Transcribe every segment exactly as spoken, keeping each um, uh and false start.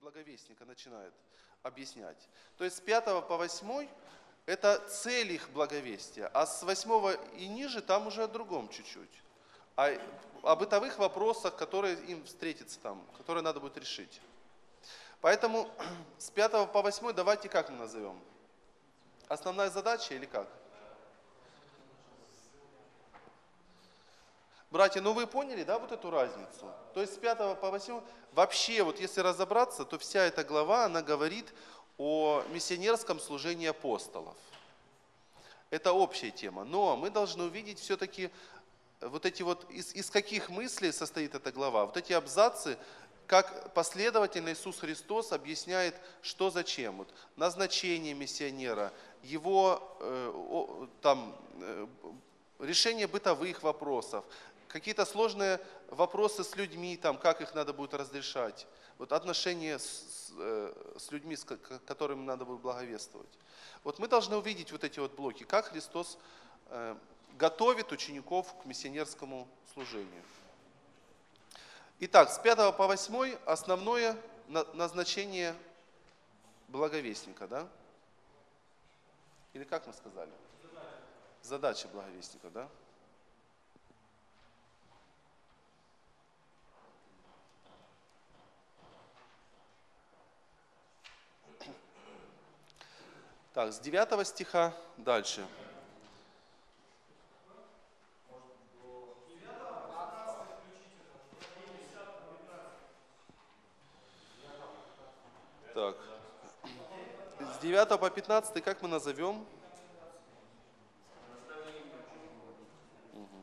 благовестника начинает объяснять. То есть с пятого по восьмой это цель их благовестия, а с восьмого и ниже там уже о другом чуть-чуть. О, о бытовых вопросах, которые им встретятся там, которые надо будет решить. Поэтому с пятого по восьмой давайте как мы назовем? Основная задача или как? Братья, ну вы поняли, да, вот эту разницу? То есть с пятого по восьмой, вообще, вот если разобраться, то вся эта глава, она говорит о миссионерском служении апостолов. Это общая тема. Но мы должны увидеть все-таки вот эти вот, из, из каких мыслей состоит эта глава, вот эти абзацы, как последовательно Иисус Христос объясняет, что зачем. Вот, назначение миссионера, его э, о, там, э, решение бытовых вопросов, какие-то сложные вопросы с людьми, там, как их надо будет разрешать, вот, отношения с, с, э, с людьми, с которыми надо будет благовествовать. Вот мы должны увидеть вот эти вот блоки, как Христос э, готовит учеников к миссионерскому служению. Итак, с пятого по восьмой основное назначение благовестника, да? Или как мы сказали? Задача благовестника, да? Так, с девятого стиха дальше. Так, с девятого по пятнадцатый как мы назовем? Угу.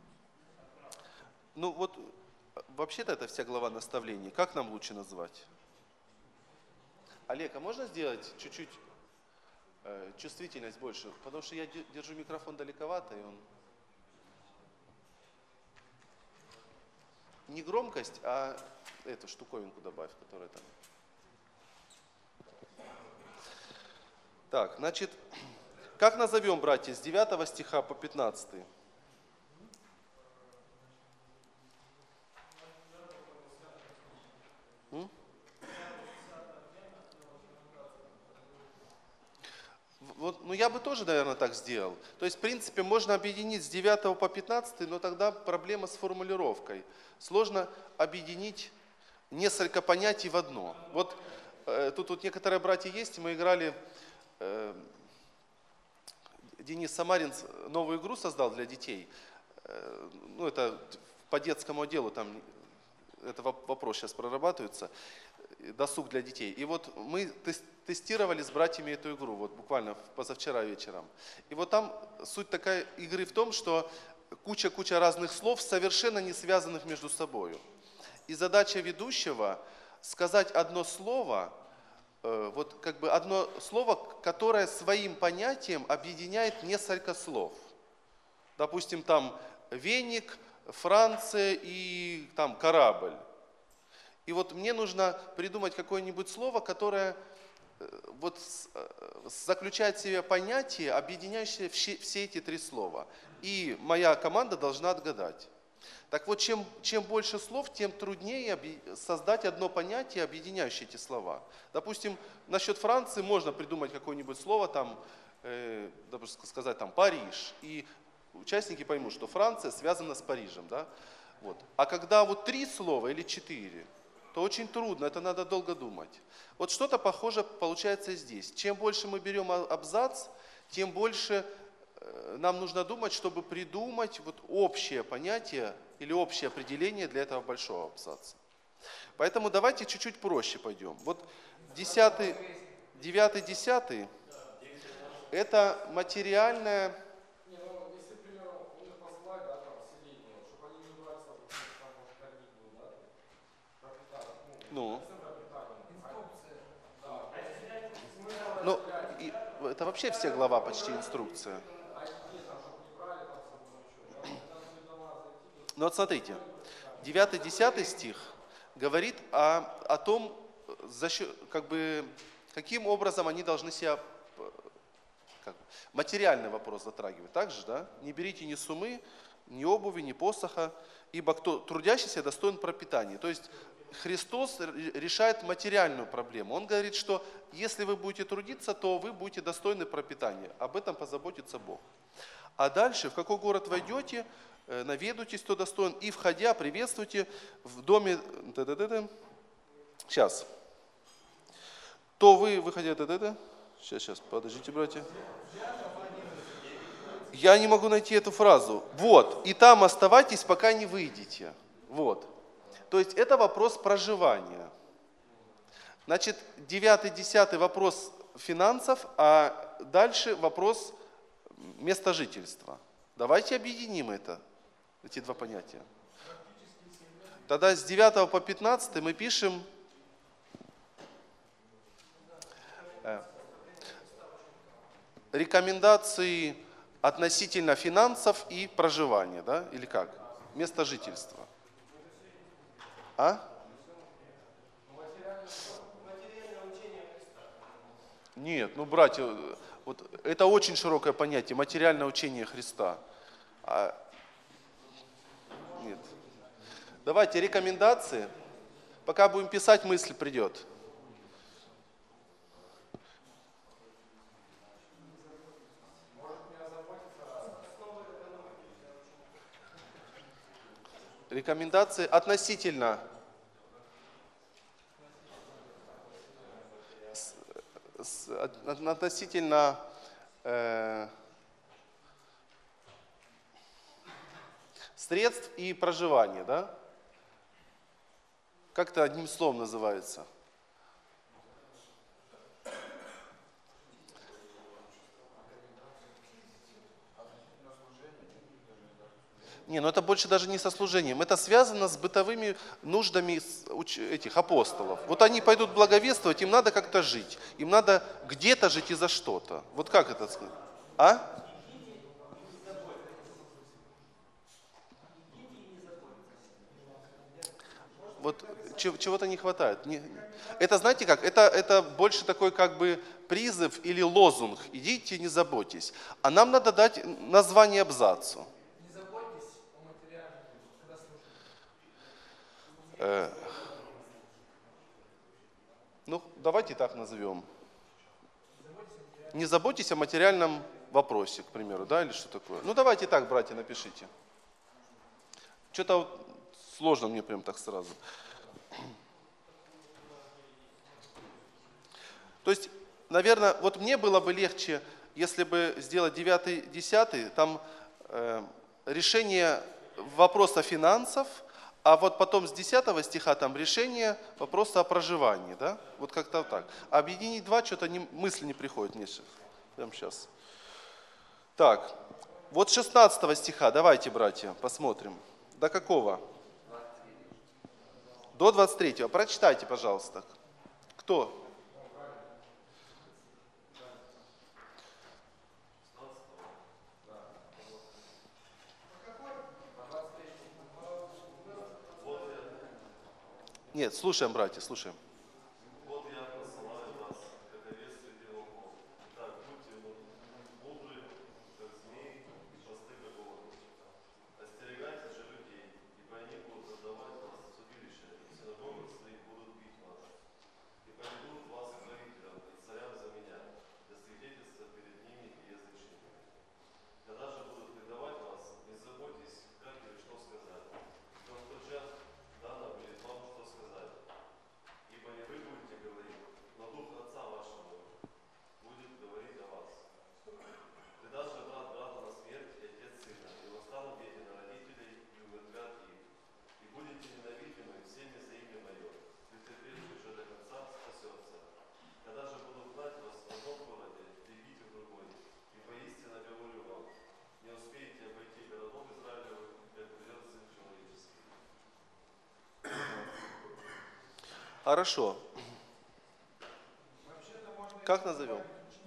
Ну вот, вообще-то это вся глава наставлений. Как нам лучше назвать? Олег, а можно сделать чуть-чуть э, чувствительность больше? Потому что я держу микрофон далековато, и он... Не громкость, а эту штуковинку добавь, которая там... Так, значит, как назовем, братья, с девятого стиха по пятнадцатый? М? Вот, ну я бы тоже, наверное, так сделал. То есть, в принципе, можно объединить с девятого по пятнадцатый, но тогда проблема с формулировкой. Сложно объединить несколько понятий в одно. Вот э, тут вот некоторые братья есть, мы играли... Денис Самарин новую игру создал для детей. Ну, это по детскому отделу, там это вопрос сейчас прорабатывается. Досуг для детей. И вот мы тестировали с братьями эту игру, вот буквально позавчера вечером. И вот там суть такая игры в том, что куча-куча разных слов, совершенно не связанных между собой. И задача ведущего сказать одно слово, вот как бы одно слово, которое своим понятием объединяет несколько слов. Допустим, там веник, Франция и там корабль. И вот мне нужно придумать какое-нибудь слово, которое вот заключает в себе понятие, объединяющее все эти три слова. И моя команда должна отгадать. Так вот, чем, чем больше слов, тем труднее создать одно понятие, объединяющее эти слова. Допустим, насчет Франции можно придумать какое-нибудь слово, там, э, допустим, сказать там Париж, и участники поймут, что Франция связана с Парижем. Да? Вот. А когда вот три слова или четыре, то очень трудно, это надо долго думать. Вот что-то похожее получается здесь. Чем больше мы берем абзац, тем больше нам нужно думать, чтобы придумать вот общее понятие или общее определение для этого большого абзаца. Поэтому давайте чуть-чуть проще пойдем. Вот десятый, девятый, десятый – это материальное… Ну, ну, и, это вообще вся глава почти инструкция. Ну вот смотрите, девятый-десятый стих говорит о, о том, за счет, как бы, каким образом они должны себя, как, материальный вопрос затрагивать. Так же, да? Не берите ни суммы, ни обуви, ни посоха, ибо кто трудящийся достоин пропитания. То есть Христос решает материальную проблему. Он говорит, что если вы будете трудиться, то вы будете достойны пропитания. Об этом позаботится Бог. А дальше, в какой город войдете, наведайтесь, кто достоин, и входя, приветствуйте в доме... Сейчас. То вы, выходя... Сейчас, сейчас, подождите, братья. Я не могу найти эту фразу. Вот. И там оставайтесь, пока не выйдете. Вот. То есть это вопрос проживания. Значит, девятый, десятый вопрос финансов, а дальше вопрос места жительства. Давайте объединим это, эти два понятия. Тогда с девятого по пятнадцатый мы пишем рекомендации относительно финансов и проживания, да? Или как? Место жительства. А? Нет, ну, братья, вот это очень широкое понятие, материальное учение Христа. А, нет. Давайте рекомендации. Пока будем писать, мысль придет. Рекомендации относительно с, с, относительно э, средств и проживания, да? Как это одним словом называется? Не, ну это больше даже не со служением. Это связано с бытовыми нуждами этих апостолов. Вот они пойдут благовествовать, им надо как-то жить. Им надо где-то жить и за что-то. Вот как это сказать? А? Вот чего-то не хватает. Это знаете как? Это, это больше такой как бы призыв или лозунг. Идите, не заботьтесь. А нам надо дать название абзацу. Ну, давайте так назовем. Не заботьтесь о материальном вопросе, к примеру, да, или что такое. Ну, давайте так, братья, напишите. Что-то вот сложно мне прям так сразу. То есть, наверное, вот мне было бы легче, если бы сделать девятый, десятый, там э, решение вопроса финансов, а вот потом с десятого стиха там решение вопроса о проживании, да? Вот как-то вот так. А объединить два, что-то не, мысли не приходит мне сейчас. Прямо сейчас. Так, вот с шестнадцатого стиха, давайте, братья, посмотрим. До какого? До двадцать третьего. Прочитайте, пожалуйста. Кто? Нет, слушаем, братья, слушаем. Вот я посылаю вас, как овец среди волков. Так, будьте мудры, как змеи, и просты, как овцы. Остерегайтесь же людей, ибо они будут отдавать вас в судилище, и в синагогах своих будут бить вас. И поведут вас к правителям и царям за меня, для свидетельства перед ними и язычниками. Когда же будут предавать вас, не заботьтесь, как или что сказать. Но в тот час дано будет вам, что сказать. Ибо не вы будете говорить, но Дух Отца вашего будет говорить о вас. Предаст же брат брата на смерть, и отец сына, и восстанут дети на родителей, и умертвят их. И будете ненавидимы всеми за имя Мое, претерпевший же до конца спасется. Когда же будут гнать вас в одном городе, бегите в другой. И поистине говорю вам, не успеете обойти городов Израилевых, как придет Сын Человеческий. Хорошо. Как назовем?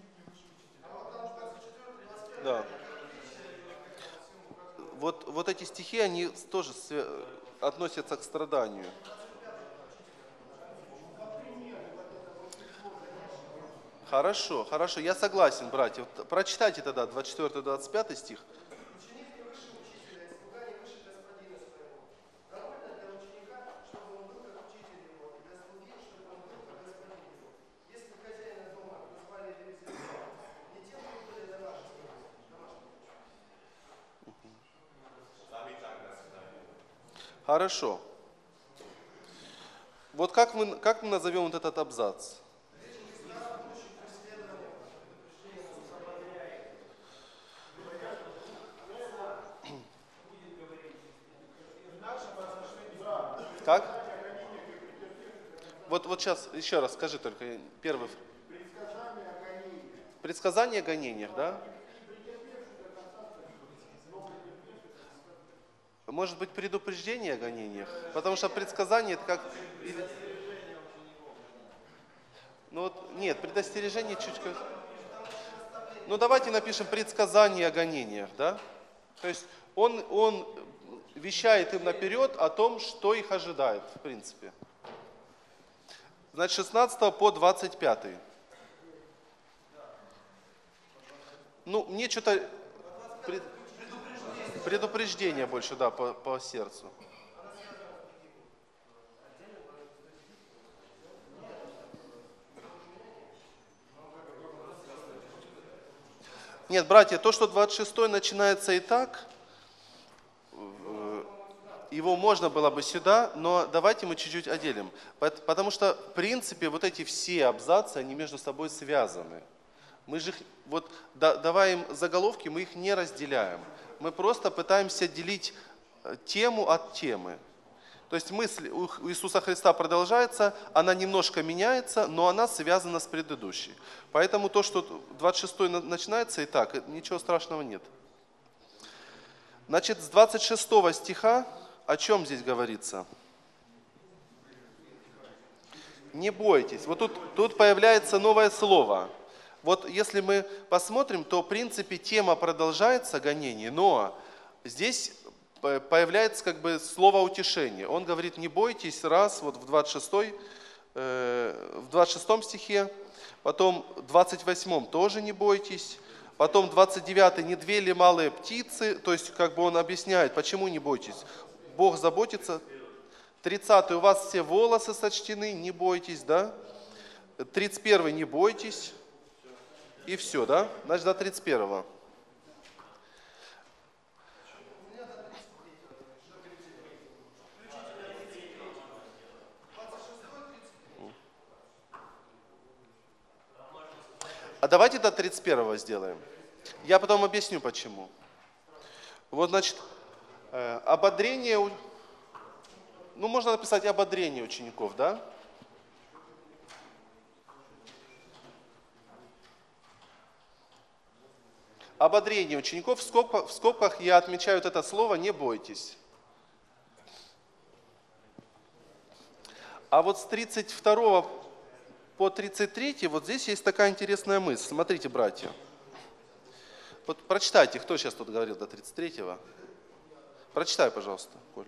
Да. Вот, вот эти стихи, они тоже относятся к страданию. Хорошо, хорошо, я согласен, братья. Прочитайте тогда двадцать четвёртый двадцать пятый стих. Хорошо. Вот как мы, как мы назовем вот этот абзац? Как? Вот, вот сейчас еще раз скажи только первый. Предсказание о гонениях, да? Может быть, предупреждение о гонениях? Потому что предсказание это как... или- Ну вот, нет, предостережение чуть как... Ну давайте напишем предсказание о гонениях, да? То есть он, он вещает им наперед о том, что их ожидает, в принципе. Значит, шестнадцатого по двадцать пятый. Ну, мне что-то... пред- Предупреждение больше, да, по, по сердцу. Нет, братья, то, что двадцать шестой начинается и так, э, его можно было бы сюда, но давайте мы чуть-чуть отделим. Пот- Потому что, в принципе, вот эти все абзацы, они между собой связаны. Мы же, их- вот, да- давая им заголовки, мы их не разделяем. Мы просто пытаемся делить э, тему от темы. То есть мысль у у Иисуса Христа продолжается, она немножко меняется, но она связана с предыдущей. Поэтому то, что двадцать шестой на- начинается и так, э, ничего страшного нет. Значит, с двадцать шестого стиха о чем здесь говорится? Не бойтесь. Вот тут, тут появляется новое слово. Вот если мы посмотрим, то в принципе тема продолжается гонение, но здесь по- появляется как бы слово утешение. Он говорит, не бойтесь, раз, вот в двадцать шестой, э, в двадцать шестом стихе, потом в двадцать восьмом тоже не бойтесь, потом двадцать девятый, не две ли малые птицы, то есть как бы он объясняет, почему не бойтесь. Бог заботится. тридцатый, у вас все волосы сочтены, не бойтесь, да? тридцать первый, не бойтесь. И все, да? Значит, до тридцать первого. А давайте до тридцать первого сделаем. Я потом объясню, почему. Вот, значит, э, ободрение, у- ну, можно написать ободрение учеников, да? Ободрение учеников, в скобках, в скобках я отмечаю вот это слово «не бойтесь». А вот с тридцать второго по тридцать третий вот здесь есть такая интересная мысль. Смотрите, братья. Вот прочитайте, кто сейчас тут говорил до тридцать третьего. Прочитай, пожалуйста, Коль.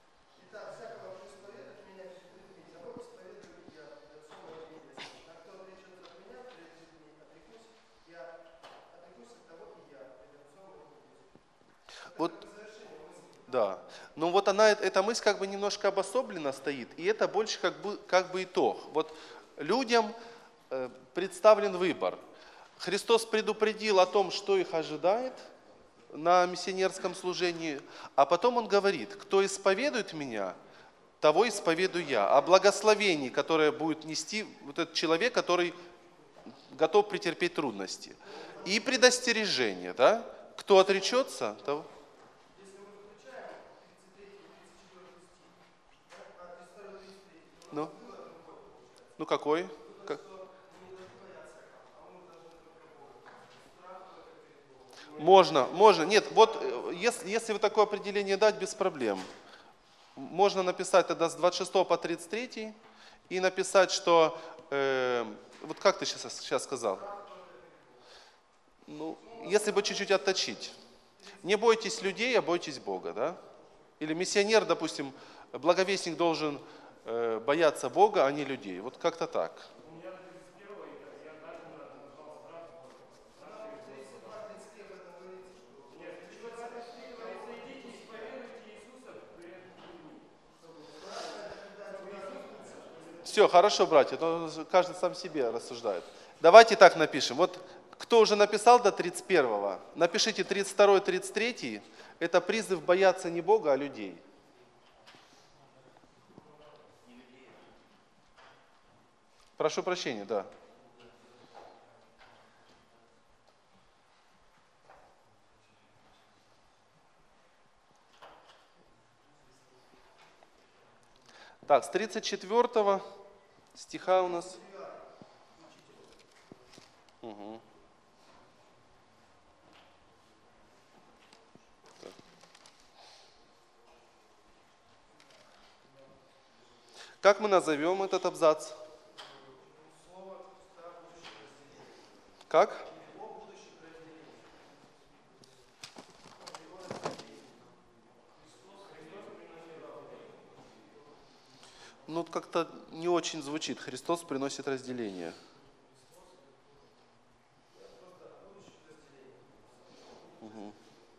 Вот, да. Но вот она, эта мысль как бы немножко обособленно стоит, и это больше как бы, как бы итог. Вот людям э, представлен выбор. Христос предупредил о том, что их ожидает на миссионерском служении, а потом Он говорит, кто исповедует Меня, того исповедую Я. О благословении, которое будет нести вот этот человек, который готов претерпеть трудности. И предостережение, да? Кто отречется, того... Ну, ну какой? Как- Можно, можно. Нет, вот э, если, если вот такое определение дать, без проблем. Можно написать тогда с двадцать шестого по тридцать третий и написать, что... э, вот как ты сейчас, сейчас сказал? Ну, если бы чуть-чуть отточить. Не бойтесь людей, а бойтесь Бога, да? Или миссионер, допустим, благовестник должен э, бояться Бога, а не людей. Вот как-то так. Все, хорошо, братья, то каждый сам себе рассуждает. Давайте так напишем. Вот кто уже написал до тридцать первого, напишите тридцать второй, тридцать третий. Это призыв бояться не Бога, а людей. Прошу прощения, да. Так, с тридцать четвёртого стиха у нас. Угу. Как мы назовем этот абзац? Как? Ну, как-то не очень звучит. Христос приносит разделение. Угу.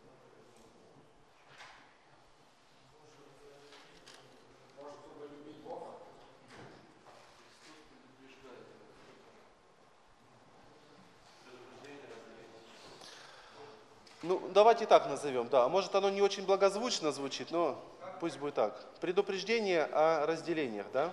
Ну, давайте так назовем, да. Может, оно не очень благозвучно звучит, но пусть будет так. Предупреждение о разделениях, да?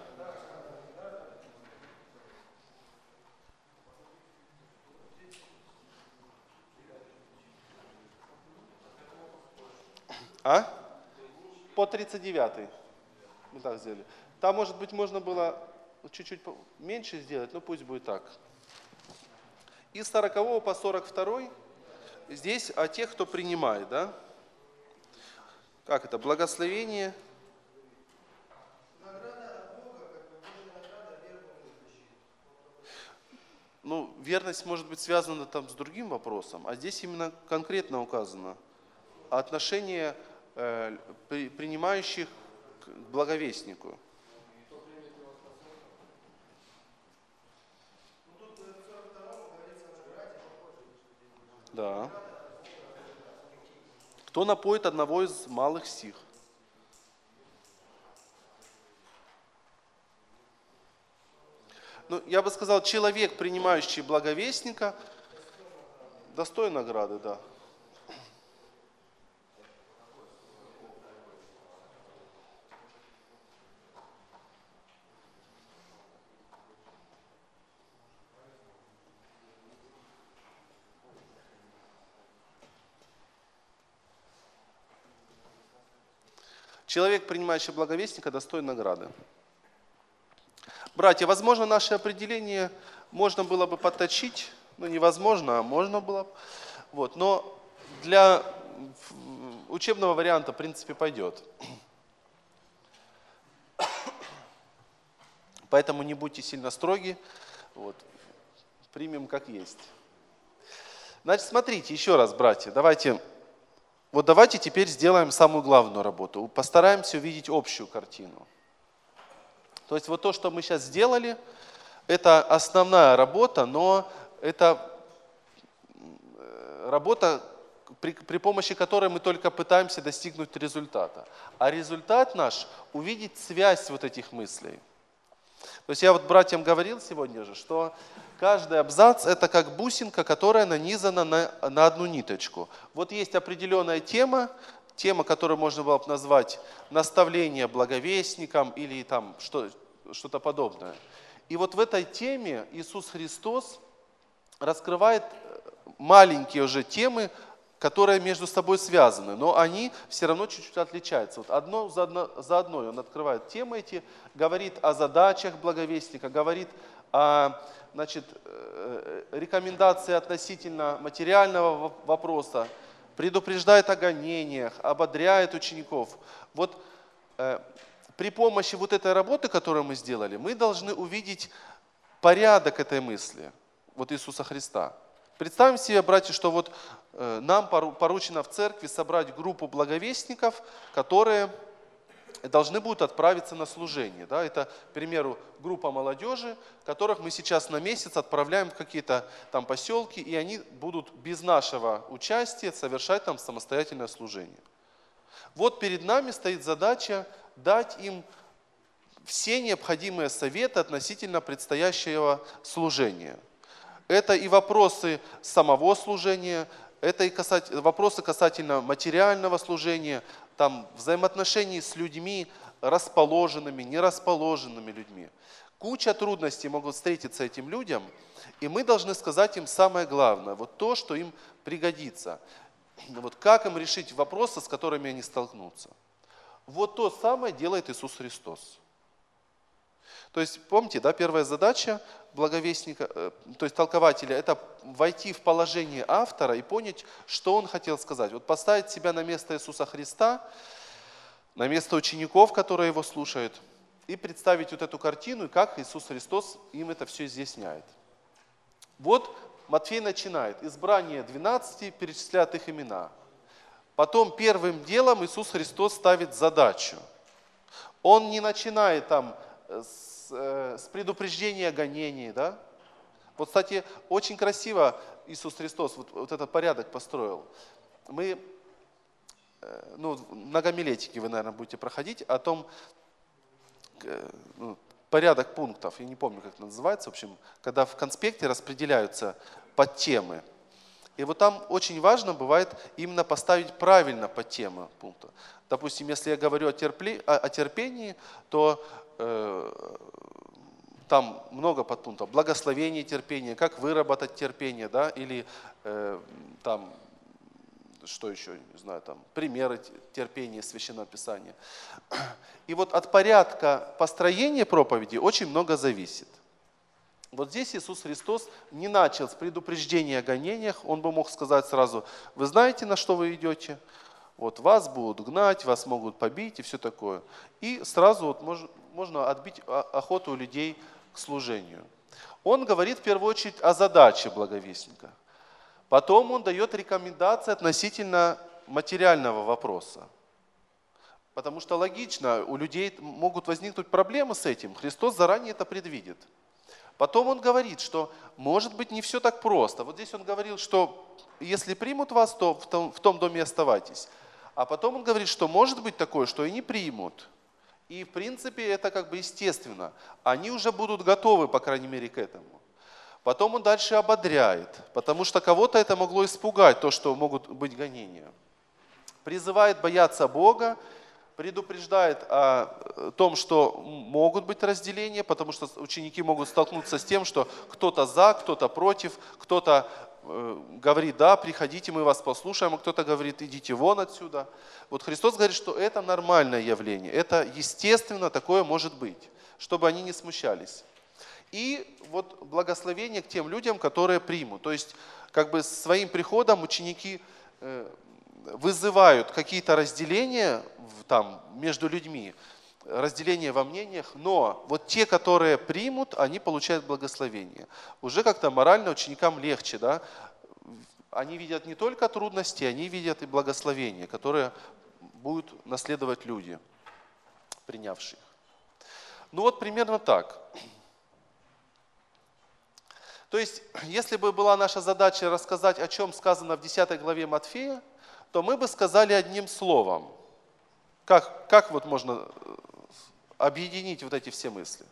А? По тридцать девятый. Мы так сделали. Там, может быть, можно было чуть-чуть меньше сделать, но пусть будет так. И с сорокового по сорок второй здесь о тех, кто принимает, да? Как это? Благословение. Ну, верность может быть связана там с другим вопросом, а здесь именно конкретно указано отношение э, при, принимающих к благовестнику. Да. Кто напоит одного из малых сих? Ну, я бы сказал, человек, принимающий благовестника, достоин награды, да. Человек, принимающий благовестника, достоин награды. Братья, возможно, наше определение можно было бы подточить, ну невозможно, а можно было бы. Вот, но для учебного варианта, в принципе, пойдет. Поэтому не будьте сильно строги, вот, примем как есть. Значит, смотрите, еще раз, братья, давайте, вот давайте теперь сделаем самую главную работу. Постараемся увидеть общую картину. То есть вот то, что мы сейчас сделали, это основная работа, но это работа, при, при помощи которой мы только пытаемся достигнуть результата. А результат наш – увидеть связь вот этих мыслей. То есть я вот братьям говорил сегодня же, что каждый абзац – это как бусинка, которая нанизана на, на одну ниточку. Вот есть определенная тема, тема, которую можно было бы назвать наставление благовестникам или там что, что-то подобное. И вот в этой теме Иисус Христос раскрывает маленькие уже темы, которые между собой связаны, но они все равно чуть-чуть отличаются. Вот одно за, одно за одной он открывает темы эти, говорит о задачах благовестника, говорит о, значит, рекомендации относительно материального вопроса, предупреждает о гонениях, ободряет учеников. Вот э, при помощи вот этой работы, которую мы сделали, мы должны увидеть порядок этой мысли, вот Иисуса Христа. Представим себе, братья, что вот э, нам поручено в церкви собрать группу благовестников, которые должны будут отправиться на служение. Да? Это, к примеру, группа молодежи, которых мы сейчас на месяц отправляем в какие-то там поселки, и они будут без нашего участия совершать там самостоятельное служение. Вот перед нами стоит задача дать им все необходимые советы относительно предстоящего служения. Это и вопросы самого служения, это и касать, вопросы касательно материального служения, там, взаимоотношений с людьми, расположенными, нерасположенными людьми. Куча трудностей могут встретиться этим людям, и мы должны сказать им самое главное, вот то, что им пригодится. Вот как им решить вопросы, с которыми они столкнутся. Вот то самое делает Иисус Христос. То есть, помните, да, первая задача благовестника, э, то есть толкователя, это войти в положение автора и понять, что он хотел сказать. Вот поставить себя на место Иисуса Христа, на место учеников, которые его слушают, и представить вот эту картину, и как Иисус Христос им это все изъясняет. Вот Матфей начинает. Избрание двенадцати, перечисляет их имена. Потом первым делом Иисус Христос ставит задачу. Он не начинает там с, э, с предупреждения о гонении. Да? Вот, кстати, очень красиво Иисус Христос вот, вот этот порядок построил. Мы, э, ну, на гомилетике вы, наверное, будете проходить о том, э, ну, порядок пунктов, я не помню, как это называется, в общем, когда в конспекте распределяются подтемы. И вот там очень важно бывает именно поставить правильно подтемы пункта. Допустим, если я говорю о, терпли, о, о терпении, то э, там много подпунктов. Благословение терпения, как выработать терпение, да, или э, там, что еще, не знаю, там, примеры терпения, Священного Писания. И вот от порядка построения проповеди очень много зависит. Вот здесь Иисус Христос не начал с предупреждения о гонениях, Он бы мог сказать сразу, вы знаете, на что вы идете, вот вас будут гнать, вас могут побить и все такое. И сразу вот мож, можно отбить охоту у людей к служению. Он говорит в первую очередь о задаче благовестника. Потом он дает рекомендации относительно материального вопроса. Потому что логично, у людей могут возникнуть проблемы с этим. Христос заранее это предвидит. Потом он говорит, что может быть не все так просто. Вот здесь он говорил, что если примут вас, то в том, в том доме оставайтесь. А потом он говорит, что может быть такое, что и не примут. И в принципе это как бы естественно. Они уже будут готовы, по крайней мере, к этому. Потом он дальше ободряет, потому что кого-то это могло испугать, то, что могут быть гонения. Призывает бояться Бога, предупреждает о том, что могут быть разделения, потому что ученики могут столкнуться с тем, что кто-то за, кто-то против, кто-то э, говорит, да, приходите, мы вас послушаем, а кто-то говорит, идите вон отсюда. Вот Христос говорит, что это нормальное явление, это естественно, такое может быть, чтобы они не смущались. И вот благословение к тем людям, которые примут. То есть как бы своим приходом ученики э, вызывают какие-то разделения там, между людьми, разделения во мнениях, но вот те, которые примут, они получают благословение. Уже как-то морально ученикам легче, да? Они видят не только трудности, они видят и благословения, которые будут наследовать люди, принявшие их. Ну вот примерно так. То есть, если бы была наша задача рассказать, о чем сказано в десятой главе Матфея, то мы бы сказали одним словом. Как, как вот можно объединить вот эти все мысли?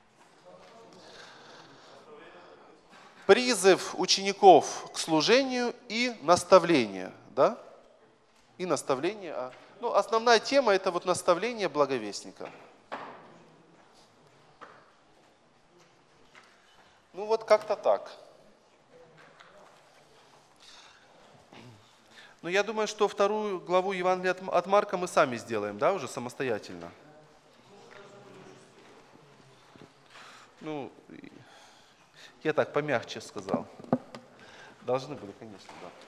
Призыв учеников к служению и наставление. Да? И наставление. Ну, основная тема – это вот наставление благовестника. Ну вот как-то так. Но я думаю, что вторую главу Евангелия от Марка мы сами сделаем, да, уже самостоятельно. Ну, я так помягче сказал. Должны были, конечно,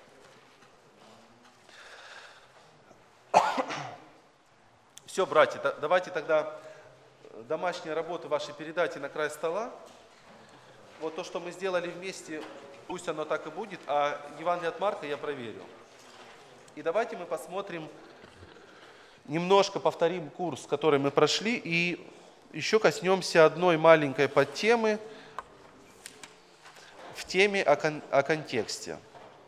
да. Все, братья, давайте тогда домашние работы ваши передайте на край стола. Вот то, что мы сделали вместе, пусть оно так и будет, а Евангелие от Марка я проверю. И давайте мы посмотрим, немножко повторим курс, который мы прошли, и еще коснемся одной маленькой подтемы в теме о, кон- о контексте.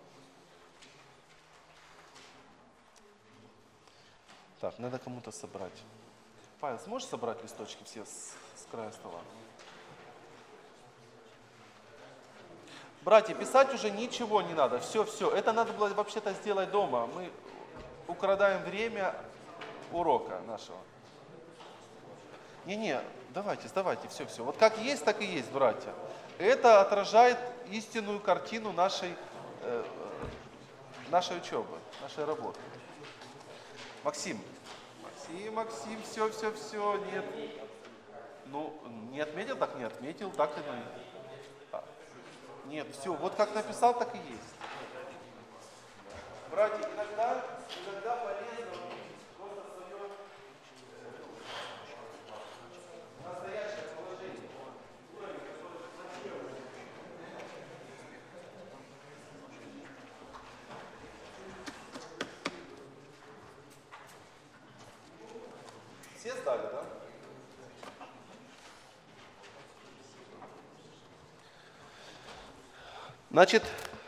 Так, надо кому-то собрать. Павел, сможешь собрать листочки все с, с края стола? Братья, писать уже ничего не надо, все, все. Это надо было вообще-то сделать дома. Мы украдаем время урока нашего. Не-не, давайте, давайте, все, все. Вот как есть, так и есть, братья. Это отражает истинную картину нашей, э, нашей учебы, нашей работы. Максим, Максим, Максим, все, все, все, нет. Ну, не отметил, так не отметил, так и ну. А, нет, все, вот как написал, так и есть. Братья, иногда, иногда полезно просто свое настоящее положение. Все сдали, да? Значит,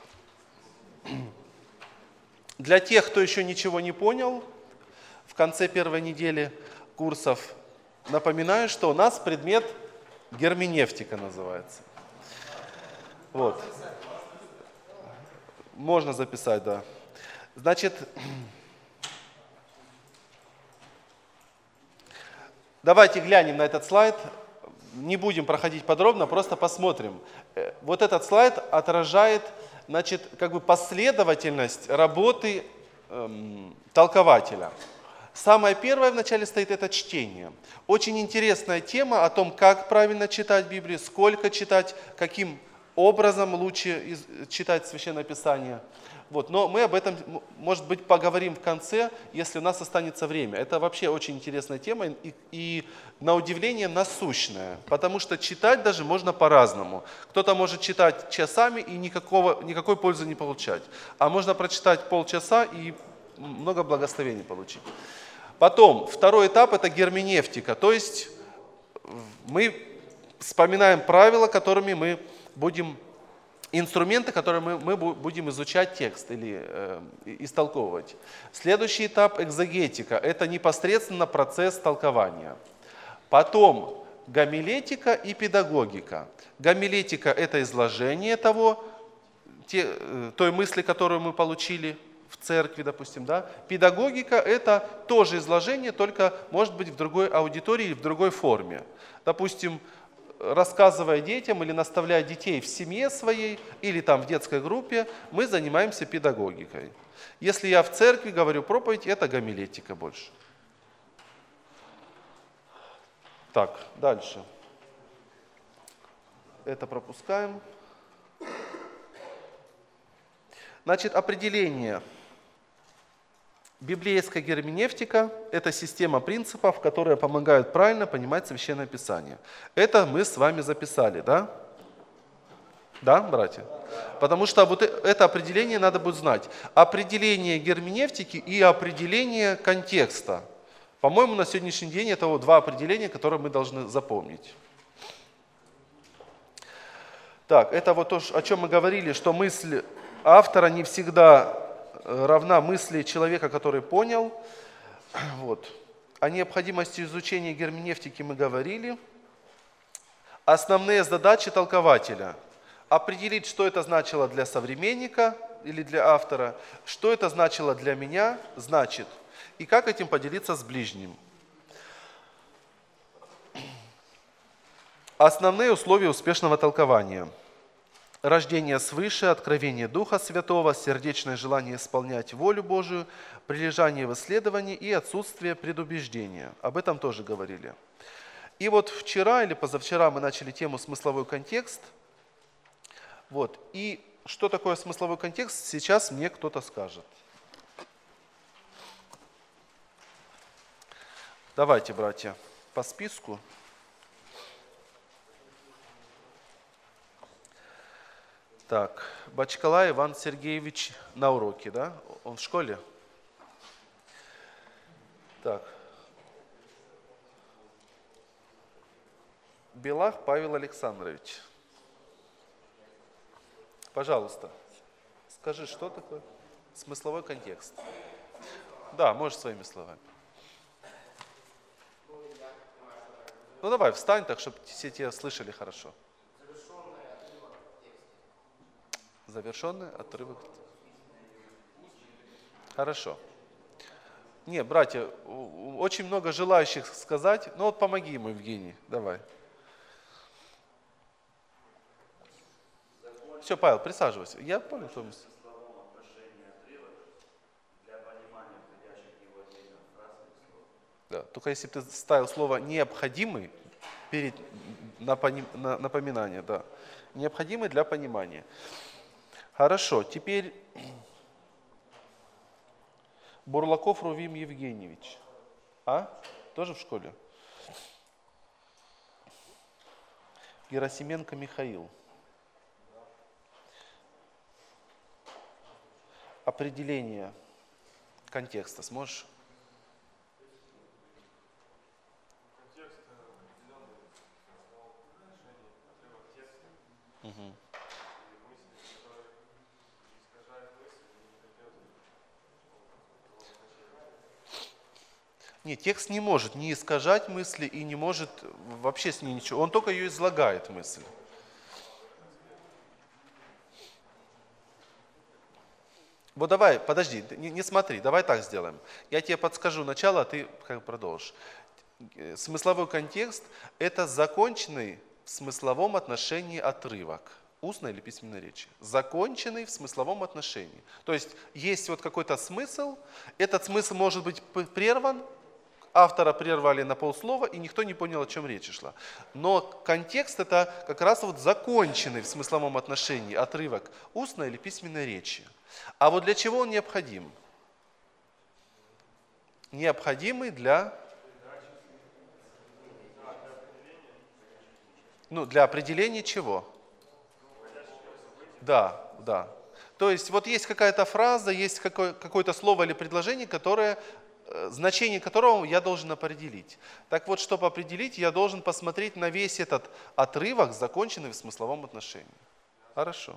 для тех, кто еще ничего не понял, в конце первой недели курсов напоминаю, что у нас предмет герменевтика называется. Вот. Можно записать, да. Значит, давайте глянем на этот слайд. Не будем проходить подробно, просто посмотрим. Вот этот слайд отражает, значит, как бы последовательность работы эм, толкователя. Самое первое вначале стоит это чтение. Очень интересная тема о том, как правильно читать Библию, сколько читать, каким образом лучше читать Священное Писание. Вот. Но мы об этом, может быть, поговорим в конце, если у нас останется время. Это вообще очень интересная тема и, и на удивление насущная, потому что читать даже можно по-разному. Кто-то может читать часами и никакого, никакой пользы не получать, а можно прочитать полчаса и много благословений получить. Потом, второй этап – это герменевтика, то есть мы вспоминаем правила, которыми мы будем, инструменты, которыми мы, мы будем изучать текст или э, истолковывать. Следующий этап – экзегетика, это непосредственно процесс толкования. Потом гомилетика и педагогика. Гомилетика – это изложение того, те, той мысли, которую мы получили в церкви, допустим, да. Педагогика – это тоже изложение, только, может быть, в другой аудитории или в другой форме. Допустим, рассказывая детям или наставляя детей в семье своей или там в детской группе, мы занимаемся педагогикой. Если я в церкви говорю проповедь, это гомилетика больше. Так, дальше. Это пропускаем. Значит, определение. Библейская герменевтика – это система принципов, которые помогают правильно понимать Священное Писание. Это мы с вами записали, да? Да, братья? Потому что вот это определение надо будет знать. Определение герменевтики и определение контекста. По-моему, на сегодняшний день это вот два определения, которые мы должны запомнить. Так, это вот то, о чем мы говорили, что мысль автора не всегда равна мысли человека, который понял. Вот. О необходимости изучения герменевтики мы говорили. Основные задачи толкователя. Определить, что это значило для современника или для автора, что это значило для меня, значит, и как этим поделиться с ближним. Основные условия успешного толкования. Рождение свыше, откровение Духа Святого, сердечное желание исполнять волю Божию, прилежание в исследовании и отсутствие предубеждения. Об этом тоже говорили. И вот вчера или позавчера мы начали тему «Смысловой контекст». Вот. И что такое смысловой контекст, сейчас мне кто-то скажет. Давайте, братья, по списку. Так, Бачкала Иван Сергеевич на уроке, да? Он в школе? Так. Белах Павел Александрович. Пожалуйста, скажи, что такое смысловой контекст? Да, можешь своими словами. Ну давай, встань так, чтобы все тебя слышали хорошо. Завершенный отрывок. Хорошо. Не, братья, очень много желающих сказать. Ну вот помоги ему, Евгений, давай. Все, Павел, присаживайся. Я понял, что мы... Да, только если бы ты ставил слово «необходимый» перед напоминанием, да. Необходимый для понимания. Хорошо, теперь Бурлаков Рувим Евгеньевич. А? Тоже в школе? Герасименко Михаил. Определение контекста сможешь? Угу. Нет, текст не может не искажать мысли и не может вообще с ней ничего. Он только ее излагает, мысль. Вот давай, подожди, не, не смотри, давай так сделаем. Я тебе подскажу начало, а ты как продолжишь. Смысловой контекст – это законченный в смысловом отношении отрывок. Устное или письменное речи. Законченный в смысловом отношении. То есть есть вот какой-то смысл, этот смысл может быть прерван, автора прервали на полслова, и никто не понял, о чем речь шла. Но контекст – это как раз вот законченный в смысловом отношении отрывок устной или письменной речи. А вот для чего он необходим? Необходимый для... Ну, для определения чего? Да, да. То есть вот есть какая-то фраза, есть какое- какое-то слово или предложение, которое, значение которого я должен определить. Так вот, чтобы определить, я должен посмотреть на весь этот отрывок, законченный в смысловом отношении. Хорошо.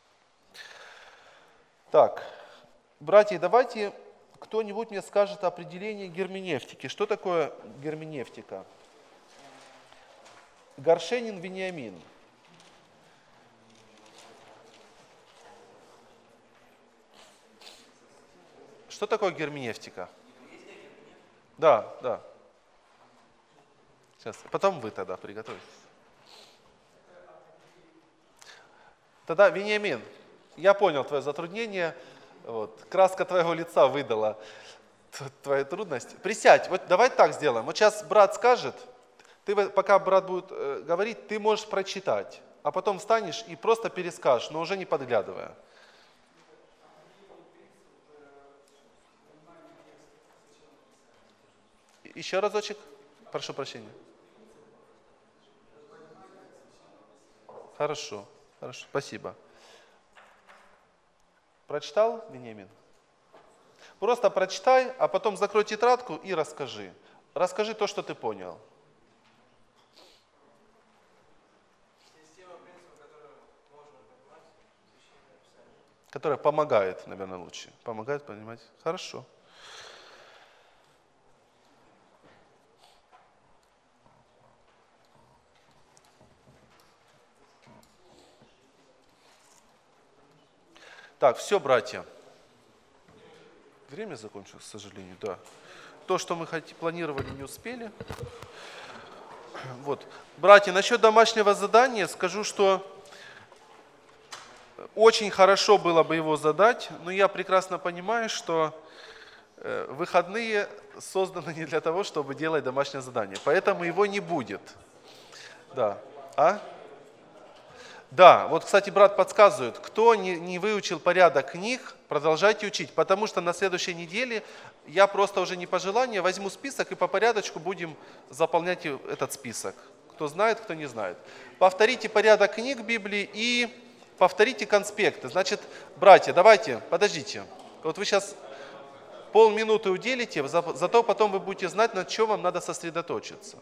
Так, братья, давайте кто-нибудь мне скажет определение герменевтики. Что такое герменевтика? Горшенин Вениамин. Что такое герменевтика? Да, да. Сейчас. Потом вы тогда приготовитесь. Тогда, Вениамин, я понял твое затруднение. Вот. Краска твоего лица выдала твою трудность. Присядь. Вот давай так сделаем. Вот сейчас брат скажет, ты, пока брат будет э, говорить, ты можешь прочитать, а потом встанешь и просто перескажешь, но уже не подглядывая. Еще разочек. Прошу прощения. Хорошо, хорошо, спасибо. Прочитал, Вениамин? Просто прочитай, а потом закрой тетрадку и расскажи. Расскажи то, что ты понял. Которая помогает, наверное, лучше. Помогает понимать. Хорошо. Так, все, братья. Время закончилось, к сожалению, да. То, что мы планировали, не успели. Вот. Братья, насчет домашнего задания скажу, что очень хорошо было бы его задать, но я прекрасно понимаю, что выходные созданы не для того, чтобы делать домашнее задание. Поэтому его не будет. Да. А? Да, вот, кстати, брат подсказывает, кто не, не выучил порядок книг, продолжайте учить, потому что на следующей неделе я просто уже не по желанию возьму список и по порядочку будем заполнять этот список. Кто знает, кто не знает. Повторите порядок книг Библии и повторите конспекты. Значит, братья, давайте, подождите. Вот вы сейчас полминуты уделите, зато потом вы будете знать, на чем вам надо сосредоточиться.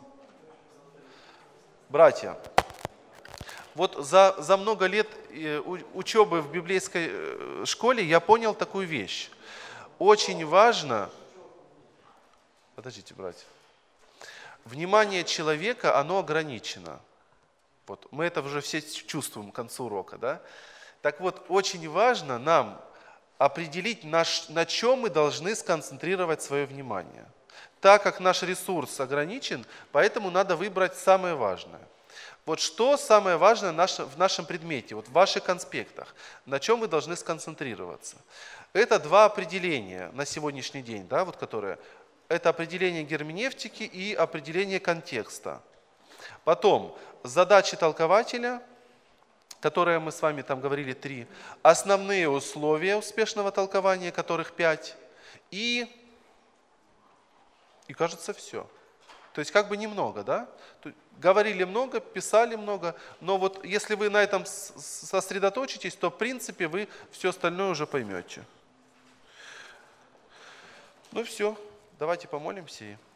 Братья. Вот за, за много лет учебы в библейской школе я понял такую вещь. Очень важно, подождите, братья, внимание человека, оно ограничено. Вот, мы это уже все чувствуем к концу урока, да? Так вот, очень важно нам определить, на, ш- на чем мы должны сконцентрировать свое внимание. Так как наш ресурс ограничен, поэтому надо выбрать самое важное. Вот что самое важное в нашем предмете, вот в ваших конспектах, на чем вы должны сконцентрироваться. Это два определения на сегодняшний день, да, вот которые, это определение герменевтики и определение контекста. Потом задачи толкователя, которые мы с вами там говорили три, основные условия успешного толкования, которых пять, и, и кажется, все. То есть как бы немного, да? Говорили много, писали много, но вот если вы на этом сосредоточитесь, то в принципе вы все остальное уже поймете. Ну все, давайте помолимся.